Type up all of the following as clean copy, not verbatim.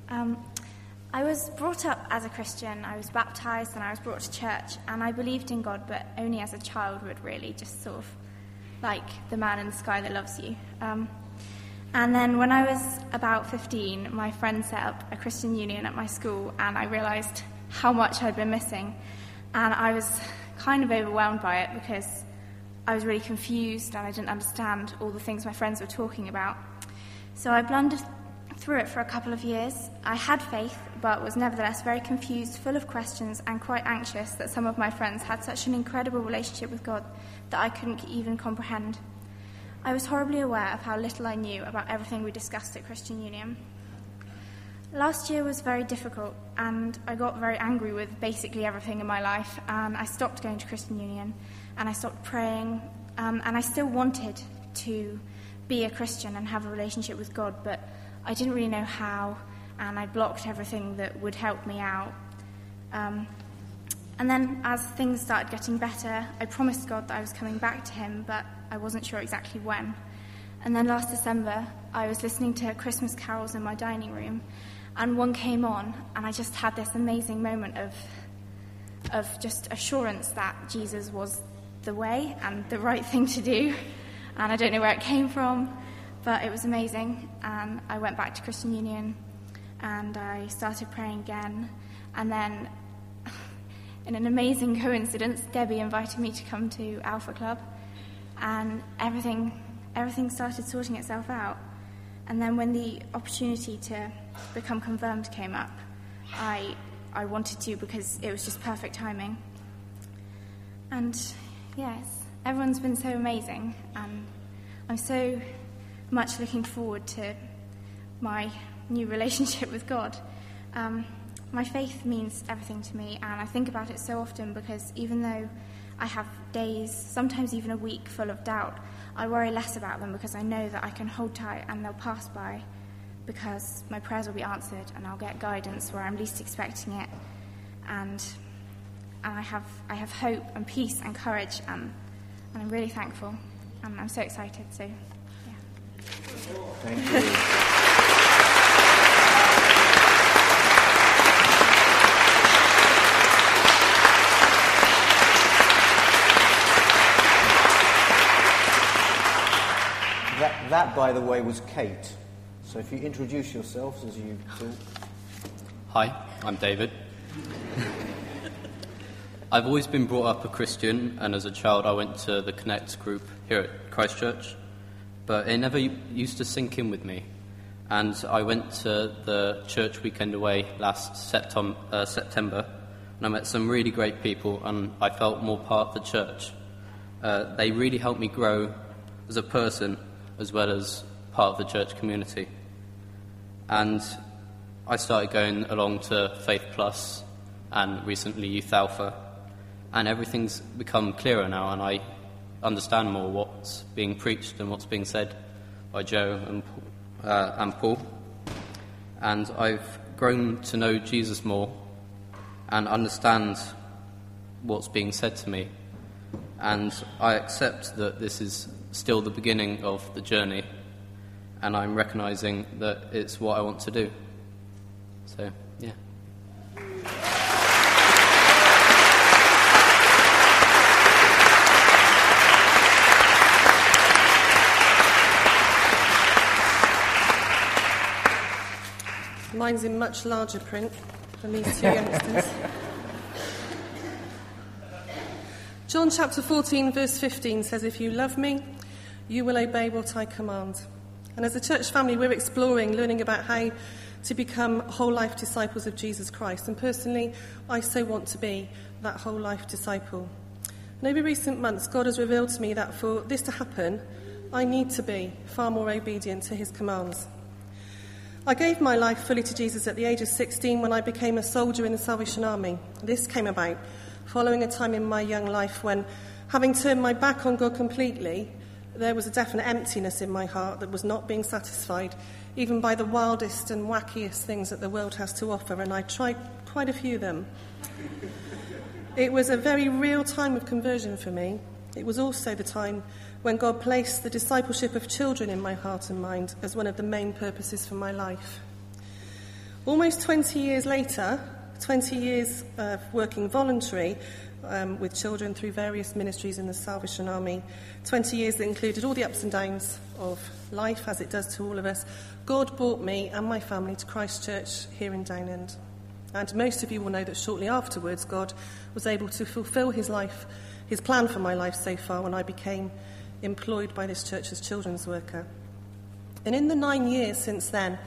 I was brought up as a Christian. I was baptised and I was brought to church, and I believed in God, but only as a child would really, just sort of like the man in the sky that loves you. And then when I was about 15, my friend set up a Christian union at my school, and I realised how much I'd been missing. And I was kind of overwhelmed by it because I was really confused and I didn't understand all the things my friends were talking about. So I blundered through it for a couple of years. I had faith, but was nevertheless very confused, full of questions, and quite anxious that some of my friends had such an incredible relationship with God that I couldn't even comprehend. I was horribly aware of how little I knew about everything we discussed at Christian Union. Last year was very difficult, and I got very angry with basically everything in my life, and I stopped going to Christian Union, and I stopped praying, and I still wanted to be a Christian and have a relationship with God, but I didn't really know how, and I blocked everything that would help me out. And then as things started getting better, I promised God that I was coming back to him, but I wasn't sure exactly when. And then last December, I was listening to Christmas carols in my dining room, and one came on, and I just had this amazing moment of just assurance that Jesus was the way and the right thing to do. And I don't know where it came from, but it was amazing. And I went back to Christian Union, and I started praying again. And then, in an amazing coincidence, Debbie invited me to come to Alpha Club, and everything started sorting itself out. And then when the opportunity to become confirmed came up, I wanted to, because it was just perfect timing. And yes, everyone's been so amazing, and I'm so much looking forward to my new relationship with God. My faith means everything to me, and I think about it so often because even though I have days, sometimes even a week, full of doubt, I worry less about them because I know that I can hold tight and they'll pass by, because my prayers will be answered and I'll get guidance where I'm least expecting it, and I have hope and peace and courage, and I'm really thankful, and I'm so excited. So, yeah. Thank you. That, by the way, was Kate. So if you introduce yourselves as you talk. Hi, I'm David. I've always been brought up a Christian, and as a child I went to the Connect group here at Christchurch, but it never used to sink in with me. And I went to the church weekend away last September, and I met some really great people, and I felt more part of the church. They really helped me grow as a person, as well as part of the church community. And I started going along to Faith Plus and recently Youth Alpha, and everything's become clearer now, and I understand more what's being preached and what's being said by Joe and Paul. And I've grown to know Jesus more and understand what's being said to me. And I accept that this is still the beginning of the journey, and I'm recognising that it's what I want to do. So, yeah. Mine's in much larger print than these two youngsters. John chapter 14 verse 15 says, "If you love me, you will obey what I command." And as a church family, we're exploring, learning about how to become whole life disciples of Jesus Christ. And personally, I so want to be that whole life disciple. And over recent months, God has revealed to me that for this to happen, I need to be far more obedient to his commands. I gave my life fully to Jesus at the age of 16 when I became a soldier in the Salvation Army. This came about following a time in my young life when, having turned my back on God completely, there was a definite emptiness in my heart that was not being satisfied, even by the wildest and wackiest things that the world has to offer, and I tried quite a few of them. It was a very real time of conversion for me. It was also the time when God placed the discipleship of children in my heart and mind as one of the main purposes for my life. Almost 20 years later, 20 years of working voluntary with children through various ministries in the Salvation Army, 20 years that included all the ups and downs of life, as it does to all of us, God brought me and my family to Christ Church here in Downend. And most of you will know that shortly afterwards, God was able to fulfil his plan for my life so far when I became employed by this church as children's worker. And in the 8 years since then,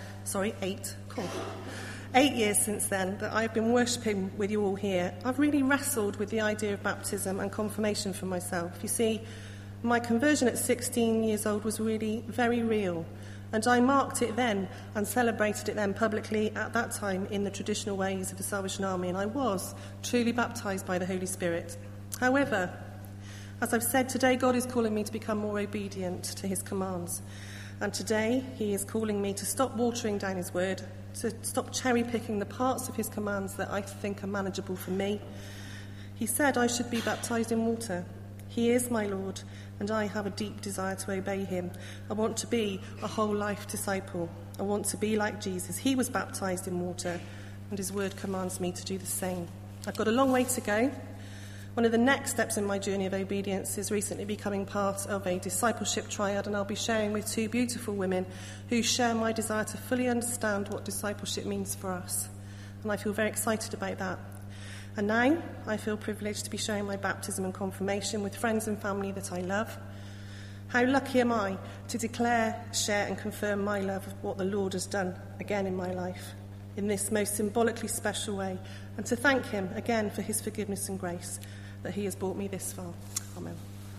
that I've been worshipping with you all here, I've really wrestled with the idea of baptism and confirmation for myself. You see, my conversion at 16 years old was really very real, and I marked it then and celebrated it then publicly at that time in the traditional ways of the Salvation Army, and I was truly baptised by the Holy Spirit. However, as I've said, today God is calling me to become more obedient to his commands. And today he is calling me to stop watering down his word, to stop cherry-picking the parts of his commands that I think are manageable for me. He said I should be baptised in water. He is my Lord, and I have a deep desire to obey him. I want to be a whole life disciple. I want to be like Jesus. He was baptised in water, and his word commands me to do the same. I've got a long way to go. One of the next steps in my journey of obedience is recently becoming part of a discipleship triad, and I'll be sharing with 2 beautiful women who share my desire to fully understand what discipleship means for us. And I feel very excited about that. And now I feel privileged to be sharing my baptism and confirmation with friends and family that I love. How lucky am I to declare, share and confirm my love of what the Lord has done again in my life in this most symbolically special way, and to thank him again for his forgiveness and grace that he has brought me this far. Amen.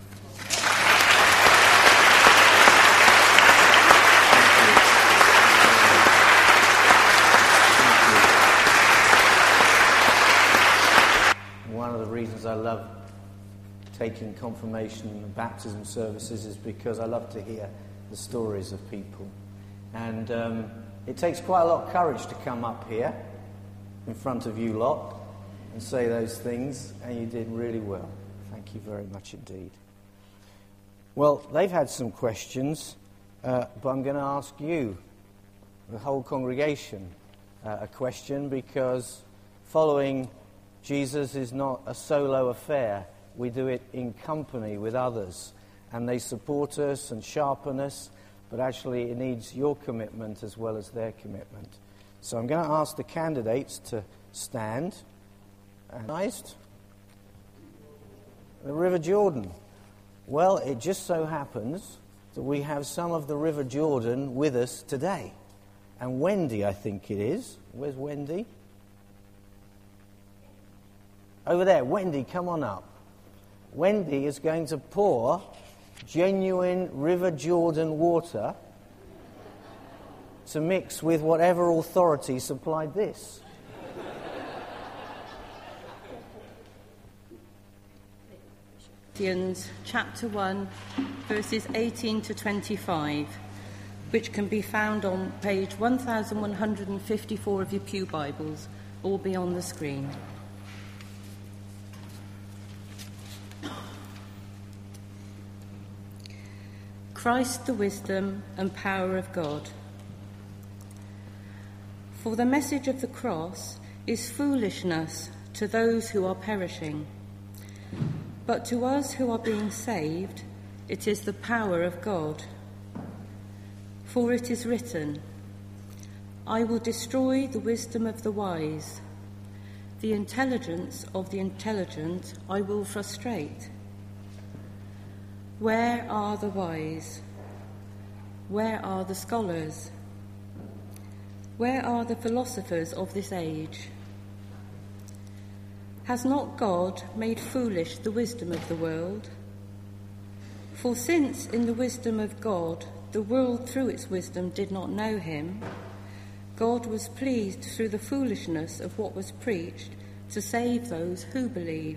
One of the reasons I love taking confirmation and baptism services is because I love to hear the stories of people. And it takes quite a lot of courage to come up here in front of you lot and say those things, and you did really well. Thank you very much indeed. Well, they've had some questions, but I'm going to ask you, the whole congregation, a question, because following Jesus is not a solo affair. We do it in company with others, and they support us and sharpen us, but actually it needs your commitment as well as their commitment. So I'm going to ask the candidates to stand. The River Jordan. Well, it just so happens that we have some of the River Jordan with us today. And Wendy, I think it is. Where's Wendy? Over there. Wendy, come on up. Wendy is going to pour genuine River Jordan water to mix with whatever authority supplied this. Chapter 1, verses 18 to 25, which can be found on page 1154 of your Pew Bibles, or be on the screen. Christ, the wisdom and power of God. For the message of the cross is foolishness to those who are perishing, but to us who are being saved, it is the power of God. For it is written, I will destroy the wisdom of the wise, the intelligence of the intelligent I will frustrate. Where are the wise? Where are the scholars? Where are the philosophers of this age? Has not God made foolish the wisdom of the world? For since in the wisdom of God the world through its wisdom did not know him, God was pleased through the foolishness of what was preached to save those who believe.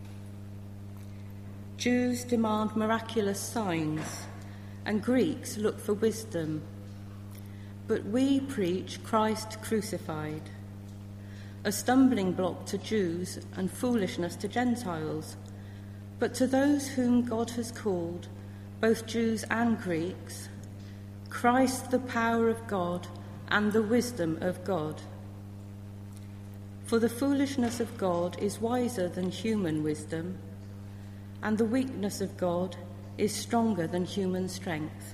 Jews demand miraculous signs, and Greeks look for wisdom. But we preach Christ crucified, a stumbling block to Jews and foolishness to Gentiles. But to those whom God has called, both Jews and Greeks, Christ the power of God and the wisdom of God. For the foolishness of God is wiser than human wisdom, and the weakness of God is stronger than human strength.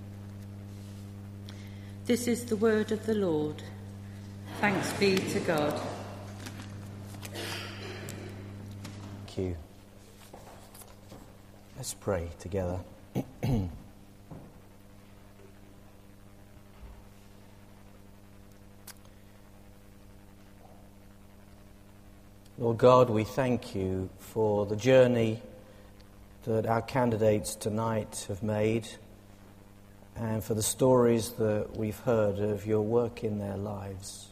This is the word of the Lord. Thanks be to God. Thank you. Let's pray together. Lord God, we thank you for the journey that our candidates tonight have made and for the stories that we've heard of your work in their lives.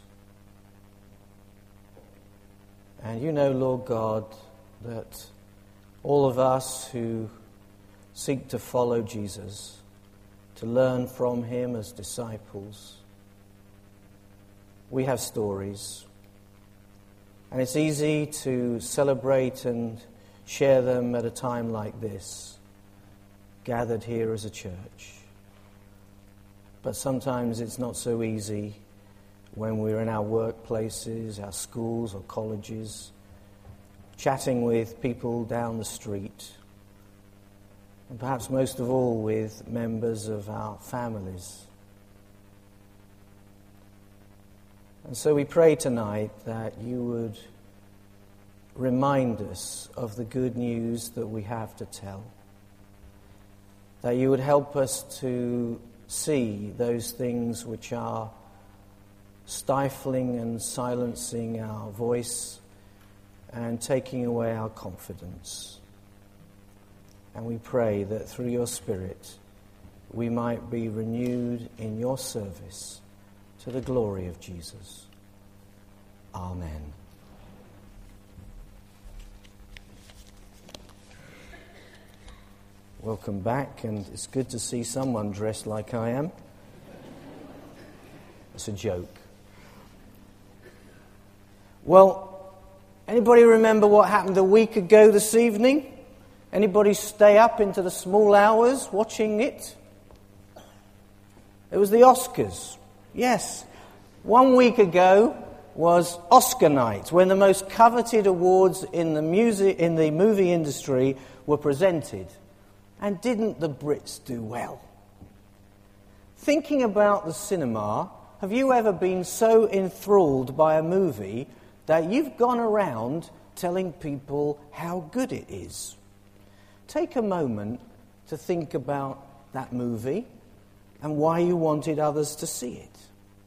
And you know, Lord God, that all of us who seek to follow Jesus, to learn from him as disciples, we have stories. And it's easy to celebrate and share them at a time like this, gathered here as a church. But sometimes it's not so easy when we're in our workplaces, our schools or colleges, chatting with people down the street, and perhaps most of all with members of our families. And so we pray tonight that you would remind us of the good news that we have to tell, that you would help us to see those things which are stifling and silencing our voice and taking away our confidence. And we pray that through your Spirit we might be renewed in your service to the glory of Jesus. Amen. Welcome back, and it's good to see someone dressed like I am. It's a joke. Well, anybody remember what happened a week ago this evening? Anybody stay up into the small hours watching it? It was the Oscars. Yes. 1 week ago was Oscar night, when the most coveted awards in the movie industry were presented. And didn't the Brits do well? Thinking about the cinema, have you ever been so enthralled by a movie that you've gone around telling people how good it is? Take a moment to think about that movie and why you wanted others to see it.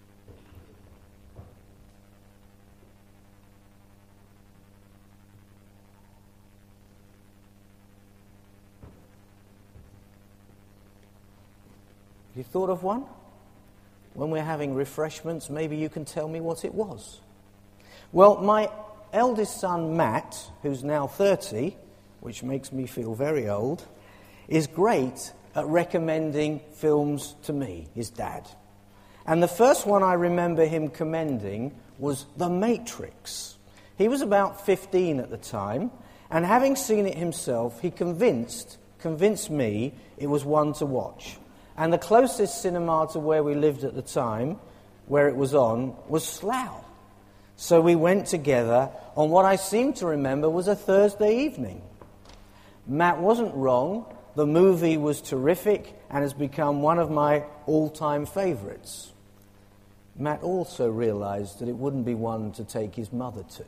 You thought of one? When we're having refreshments, maybe you can tell me what it was. Well, my eldest son, Matt, who's now 30, which makes me feel very old, is great at recommending films to me, his dad. And the first one I remember him commending was The Matrix. He was about 15 at the time, and having seen it himself, he convinced me it was one to watch. And the closest cinema to where we lived at the time, where it was on, was Slough. So we went together on what I seem to remember was a Thursday evening. Matt wasn't wrong. The movie was terrific and has become one of my all-time favourites. Matt also realised that it wouldn't be one to take his mother to.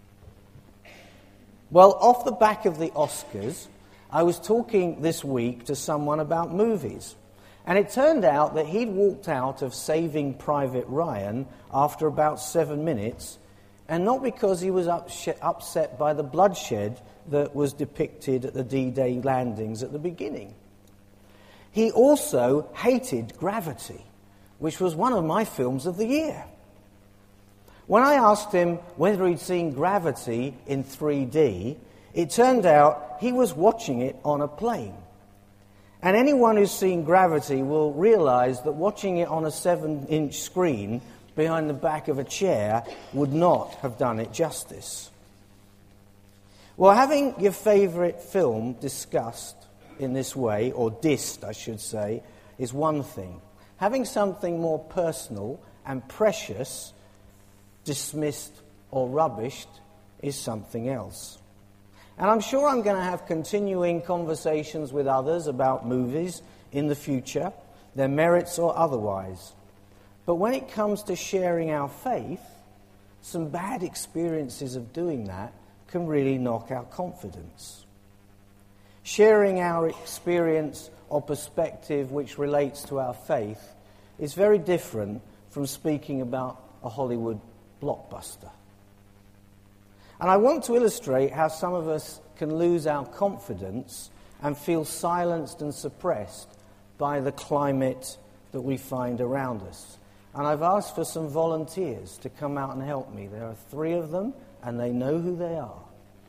Well, off the back of the Oscars, I was talking this week to someone about movies. And it turned out that he'd walked out of Saving Private Ryan after about 7 minutes, and not because he was upset by the bloodshed that was depicted at the D-Day landings at the beginning. He also hated Gravity, which was one of my films of the year. When I asked him whether he'd seen Gravity in 3D, it turned out he was watching it on a plane. And anyone who's seen Gravity will realise that watching it on a 7-inch screen behind the back of a chair would not have done it justice. Well, having your favourite film discussed in this way, or dissed, I should say, is one thing. Having something more personal and precious dismissed or rubbished is something else. And I'm sure I'm going to have continuing conversations with others about movies in the future, their merits or otherwise. But when it comes to sharing our faith, some bad experiences of doing that can really knock our confidence. Sharing our experience or perspective which relates to our faith is very different from speaking about a Hollywood blockbuster. And I want to illustrate how some of us can lose our confidence and feel silenced and suppressed by the climate that we find around us. And I've asked for some volunteers to come out and help me. There are 3 of them, and they know who they are.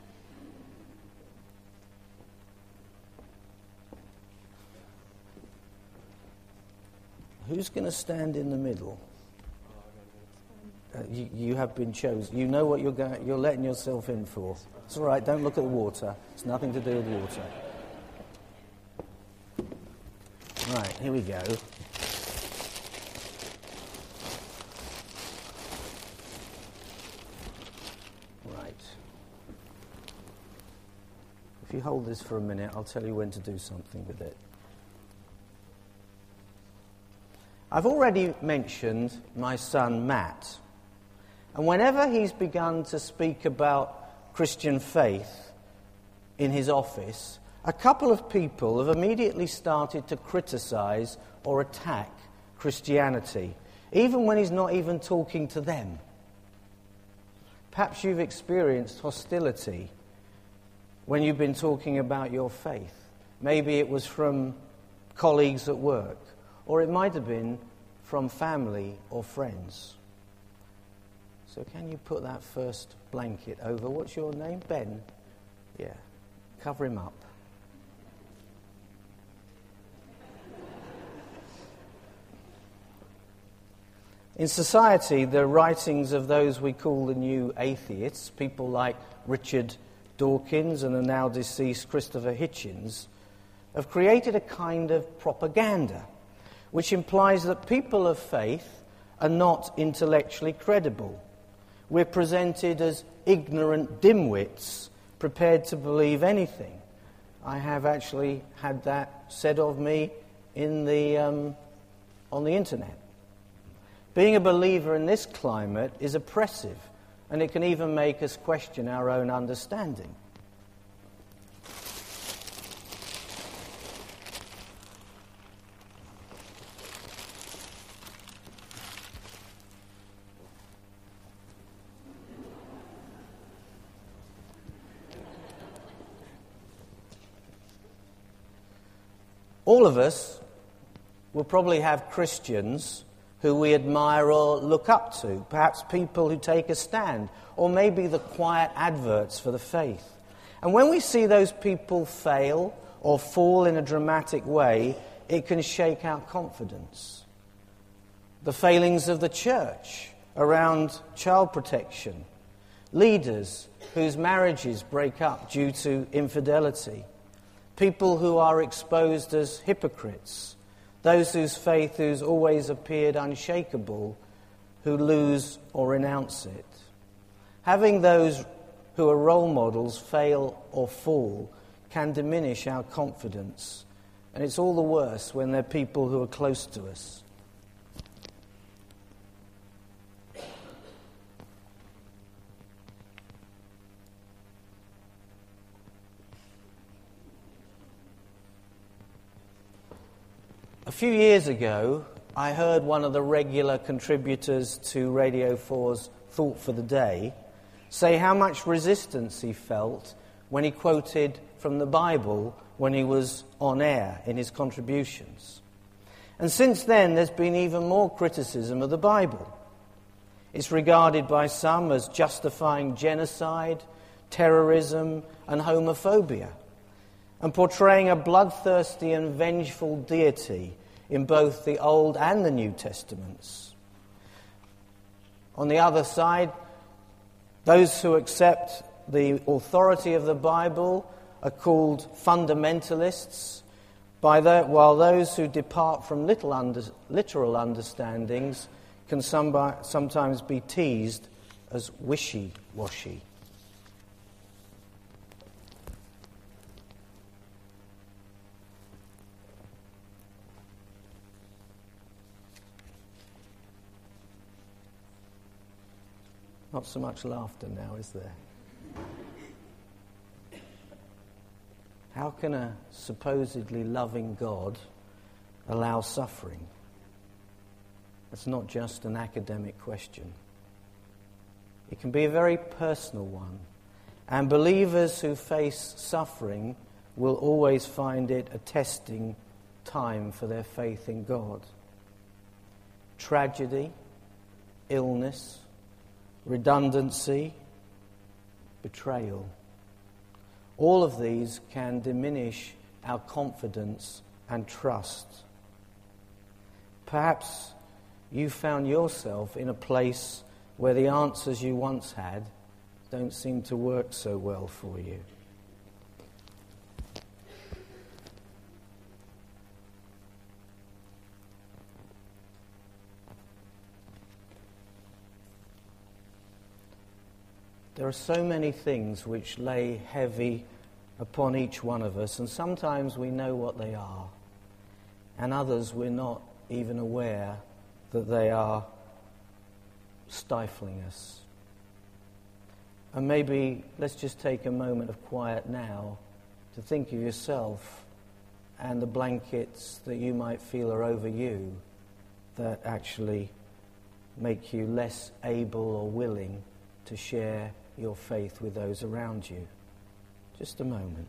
Who's going to stand in the middle? You have been chosen. You know what you're letting yourself in for. It's all right, don't look at the water. It's nothing to do with water. Right, here we go. Right. If you hold this for a minute, I'll tell you when to do something with it. I've already mentioned my son Matt. And whenever he's begun to speak about Christian faith in his office, a couple of people have immediately started to criticize or attack Christianity, even when he's not even talking to them. Perhaps you've experienced hostility when you've been talking about your faith. Maybe it was from colleagues at work, or it might have been from family or friends. So can you put that first blanket over? What's your name? Ben? Yeah. Cover him up. In society, the writings of those we call the new atheists, people like Richard Dawkins and the now deceased Christopher Hitchens, have created a kind of propaganda which implies that people of faith are not intellectually credible. We're presented as ignorant dimwits, prepared to believe anything. I have actually had that said of me on the internet. Being a believer in this climate is oppressive, and it can even make us question our own understanding. All of us will probably have Christians who we admire or look up to, perhaps people who take a stand, or maybe the quiet adverts for the faith. And when we see those people fail or fall in a dramatic way, it can shake our confidence. The failings of the church around child protection, leaders whose marriages break up due to infidelity, people who are exposed as hypocrites, those whose faith has always appeared unshakable, who lose or renounce it. Having those who are role models fail or fall can diminish our confidence, and it's all the worse when they're people who are close to us. A few years ago, I heard one of the regular contributors to Radio 4's Thought for the Day say how much resistance he felt when he quoted from the Bible when he was on air in his contributions. And since then, there's been even more criticism of the Bible. It's regarded by some as justifying genocide, terrorism, and homophobia, and portraying a bloodthirsty and vengeful deity in both the Old and the New Testaments. On the other side, those who accept the authority of the Bible are called fundamentalists, while those who depart from literal understandings can sometimes be teased as wishy-washy. Not so much laughter now, is there? How can a supposedly loving God allow suffering? It's not just an academic question. It can be a very personal one. And believers who face suffering will always find it a testing time for their faith in God. Tragedy, illness, redundancy, betrayal. All of these can diminish our confidence and trust. Perhaps you found yourself in a place where the answers you once had don't seem to work so well for you. There are so many things which lay heavy upon each one of us, and sometimes we know what they are, and others we're not even aware that they are stifling us. And maybe let's just take a moment of quiet now to think of yourself and the blankets that you might feel are over you that actually make you less able or willing to share your faith with those around you. Just a moment.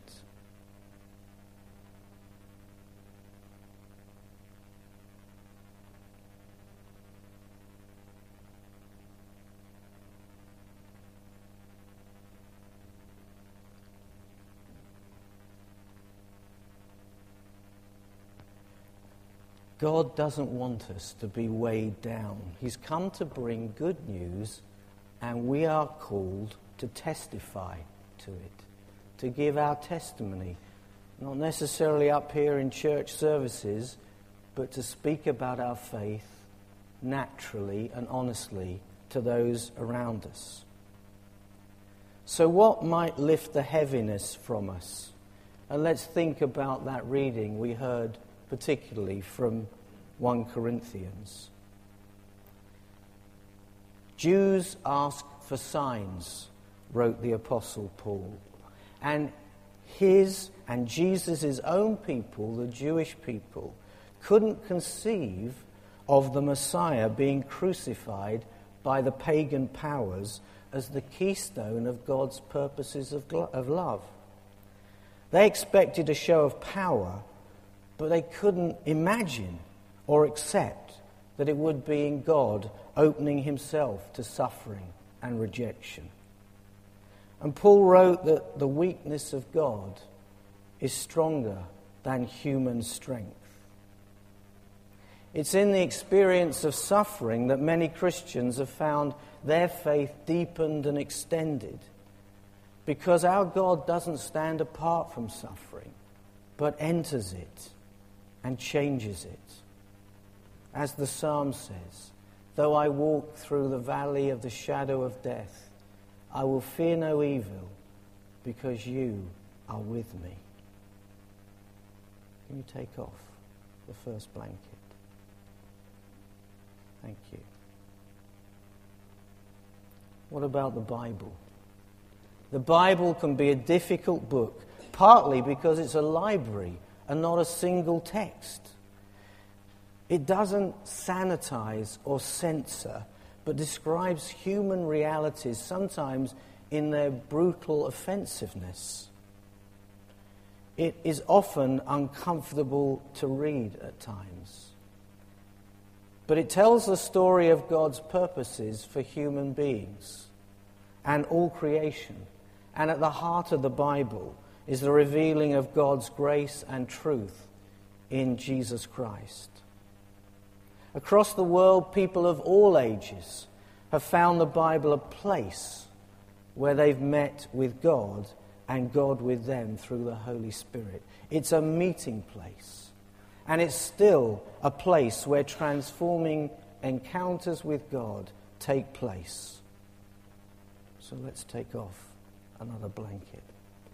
God doesn't want us to be weighed down. He's come to bring good news, and we are called to testify to it, to give our testimony, not necessarily up here in church services, but to speak about our faith naturally and honestly to those around us. So what might lift the heaviness from us? And let's think about that reading we heard particularly from 1 Corinthians. Jews ask for signs, wrote the Apostle Paul. And his and Jesus' own people, the Jewish people, couldn't conceive of the Messiah being crucified by the pagan powers as the keystone of God's purposes of love. They expected a show of power, but they couldn't imagine or accept that it would be in God opening himself to suffering and rejection. And Paul wrote that the weakness of God is stronger than human strength. It's in the experience of suffering that many Christians have found their faith deepened and extended, because our God doesn't stand apart from suffering, but enters it and changes it. As the psalm says, though I walk through the valley of the shadow of death, I will fear no evil, because you are with me. Can you take off the first blanket? Thank you. What about the Bible? The Bible can be a difficult book, partly because it's a library and not a single text. It doesn't sanitize or censor, but describes human realities, sometimes in their brutal offensiveness. It is often uncomfortable to read at times. But it tells the story of God's purposes for human beings and all creation. And at the heart of the Bible is the revealing of God's grace and truth in Jesus Christ. Across the world, people of all ages have found the Bible a place where they've met with God and God with them through the Holy Spirit. It's a meeting place. And it's still a place where transforming encounters with God take place. So let's take off another blanket.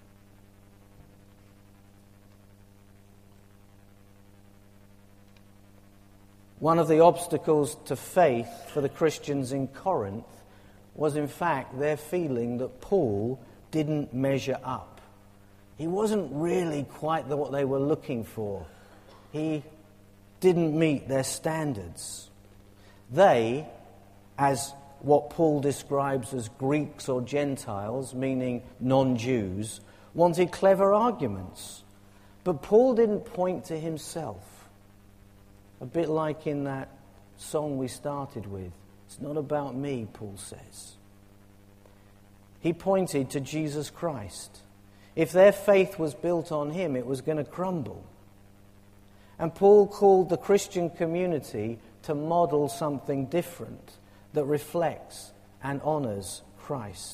One of the obstacles to faith for the Christians in Corinth was in fact their feeling that Paul didn't measure up. He wasn't really quite what they were looking for. He didn't meet their standards. They, as what Paul describes as Greeks or Gentiles, meaning non-Jews, wanted clever arguments. But Paul didn't point to himself. A bit like in that song we started with. It's not about me, Paul says. He pointed to Jesus Christ. If their faith was built on him, it was going to crumble. And Paul called the Christian community to model something different that reflects and honours Christ.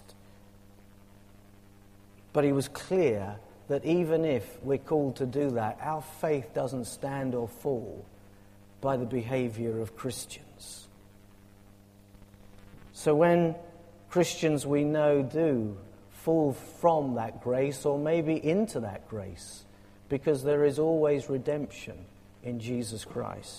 But he was clear that even if we're called to do that, our faith doesn't stand or fall by the behaviour of Christians. So when Christians we know do fall from that grace, or maybe into that grace, because there is always redemption in Jesus Christ,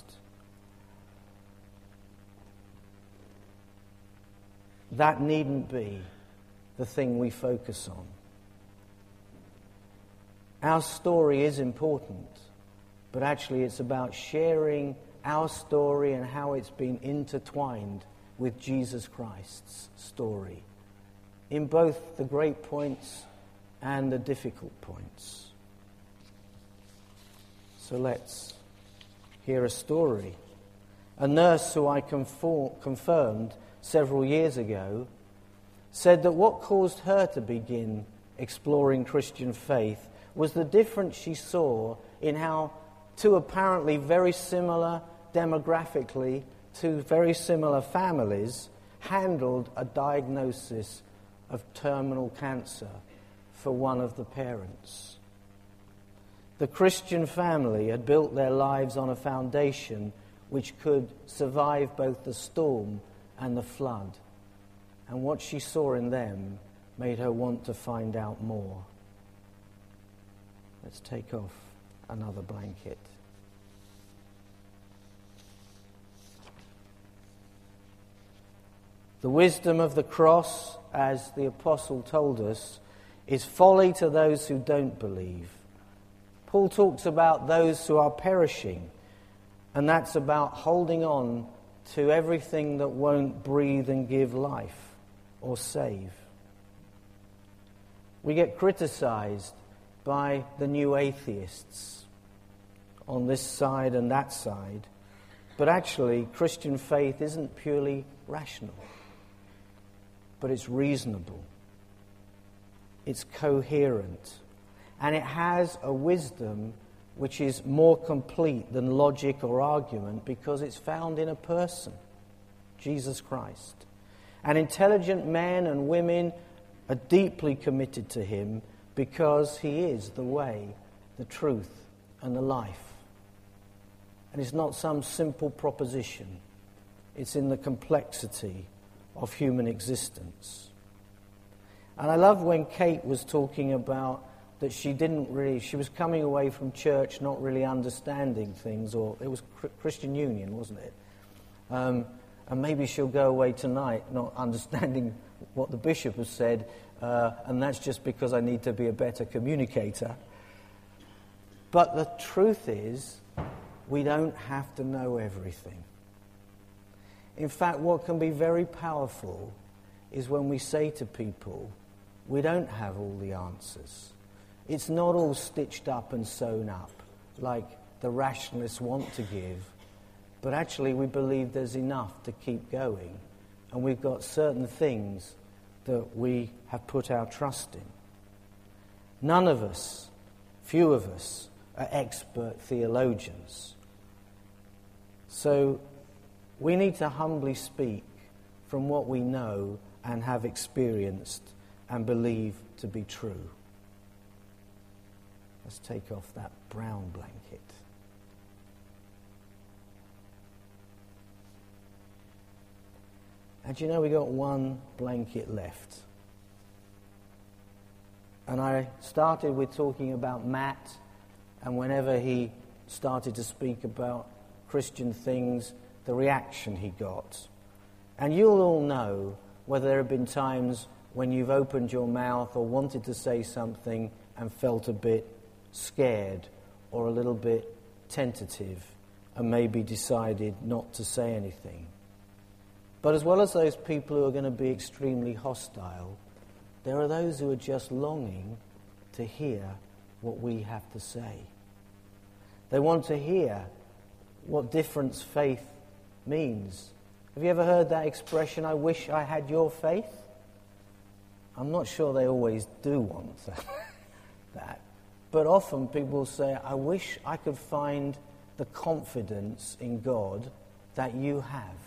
that needn't be the thing we focus on. Our story is important, but actually it's about sharing our story and how it's been intertwined with Jesus Christ's story in both the great points and the difficult points. So let's hear a story. A nurse who I confirmed several years ago said that what caused her to begin exploring Christian faith was the difference she saw in how two apparently very similar demographically, two very similar families handled a diagnosis of terminal cancer for one of the parents. The Christian family had built their lives on a foundation which could survive both the storm and the flood. And what she saw in them made her want to find out more. Let's take off another blanket. The wisdom of the cross, as the apostle told us, is folly to those who don't believe. Paul talks about those who are perishing, and that's about holding on to everything that won't breathe and give life or save. We get criticized by the new atheists on this side and that side, but actually Christian faith isn't purely rational, but it's reasonable, it's coherent, and it has a wisdom which is more complete than logic or argument because it's found in a person, Jesus Christ. And intelligent men and women are deeply committed to him because he is the way, the truth, and the life. And it's not some simple proposition. It's in the complexity of human existence. And I love when Kate was talking about that she was coming away from church not really understanding things, or it was Christian Union, wasn't it? And maybe she'll go away tonight not understanding what the bishop has said, and that's just because I need to be a better communicator. But the truth is, we don't have to know everything. In fact, what can be very powerful is when we say to people, we don't have all the answers. It's not all stitched up and sewn up like the rationalists want to give, but actually we believe there's enough to keep going, and we've got certain things that we have put our trust in. None of us, few of us, are expert theologians. So we need to humbly speak from what we know and have experienced and believe to be true. Let's take off that brown blanket. And you know, we got one blanket left. And I started with talking about Matt, and whenever he started to speak about Christian things, the reaction he got. And you'll all know whether there have been times when you've opened your mouth or wanted to say something and felt a bit scared or a little bit tentative and maybe decided not to say anything. But as well as those people who are going to be extremely hostile, there are those who are just longing to hear what we have to say. They want to hear what difference faith means. Have you ever heard that expression, I wish I had your faith? I'm not sure they always do want that. But often people say, I wish I could find the confidence in God that you have.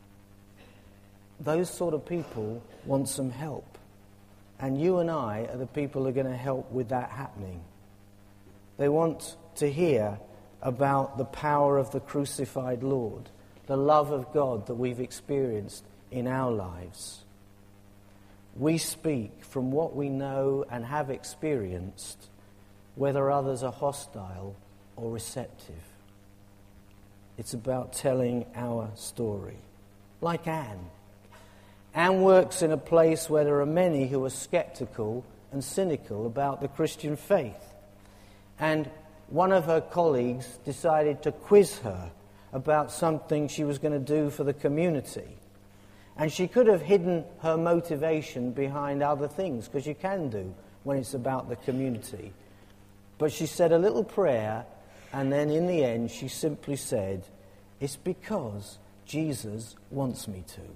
Those sort of people want some help. And you and I are the people who are going to help with that happening. They want to hear about the power of the crucified Lord, the love of God that we've experienced in our lives. We speak from what we know and have experienced, whether others are hostile or receptive. It's about telling our story. Like Anne. Anne works in a place where there are many who are skeptical and cynical about the Christian faith. And one of her colleagues decided to quiz her about something she was going to do for the community. And she could have hidden her motivation behind other things, because you can do when it's about the community. But she said a little prayer, and then in the end she simply said, it's because Jesus wants me to.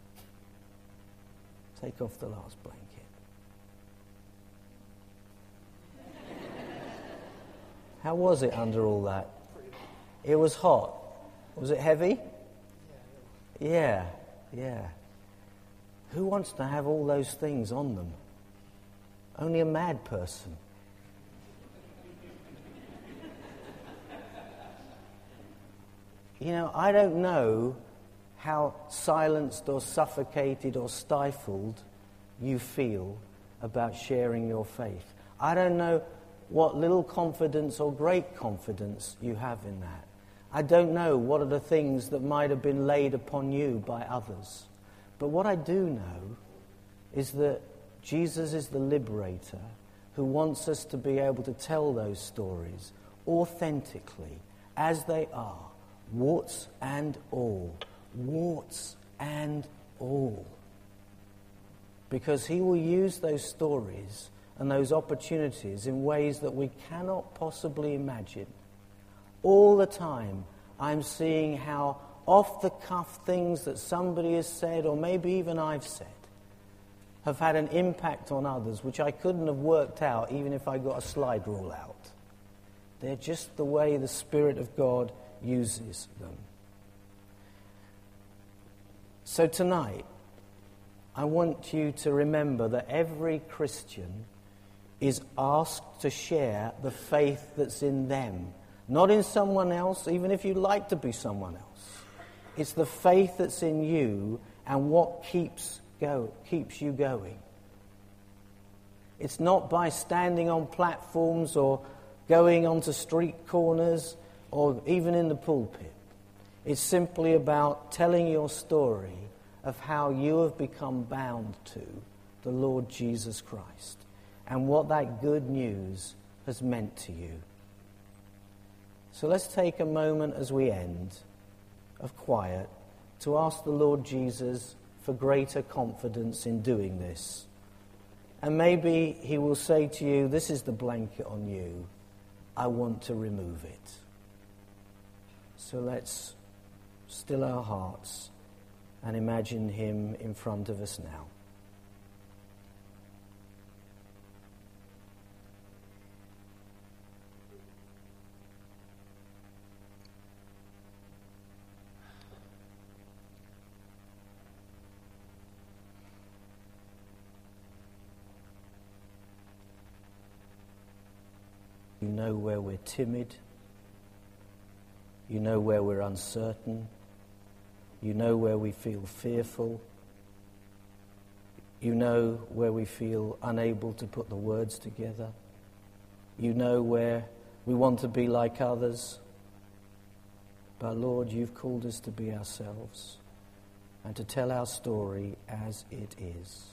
Take off the last blanket. How was it under all that? It was hot. Was it heavy? Yeah. Who wants to have all those things on them? Only a mad person. You know, I don't know how silenced or suffocated or stifled you feel about sharing your faith. I don't know what little confidence or great confidence you have in that. I don't know what are the things that might have been laid upon you by others. But what I do know is that Jesus is the liberator who wants us to be able to tell those stories authentically, as they are, warts and all. Warts and all. Because he will use those stories and those opportunities in ways that we cannot possibly imagine. All the time I'm seeing how off-the-cuff things that somebody has said, or maybe even I've said, have had an impact on others which I couldn't have worked out even if I got a slide rule out. They're just the way the Spirit of God uses them. So tonight, I want you to remember that every Christian is asked to share the faith that's in them, not in someone else, even if you like to be someone else. It's the faith that's in you and what keeps you going. It's not by standing on platforms or going onto street corners or even in the pulpit. It's simply about telling your story of how you have become bound to the Lord Jesus Christ and what that good news has meant to you. So let's take a moment as we end of quiet to ask the Lord Jesus for greater confidence in doing this. And maybe he will say to you, this is the blanket on you. I want to remove it. So let's still our hearts and imagine him in front of us now. You know where we're timid. You know where we're uncertain. You know where we feel fearful. You know where we feel unable to put the words together. You know where we want to be like others. But Lord, you've called us to be ourselves and to tell our story as it is.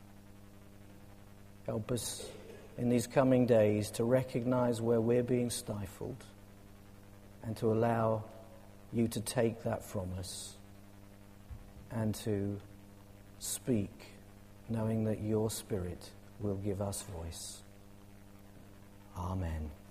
Help us in these coming days to recognize where we're being stifled and to allow you to take that from us and to speak, knowing that your Spirit will give us voice. Amen.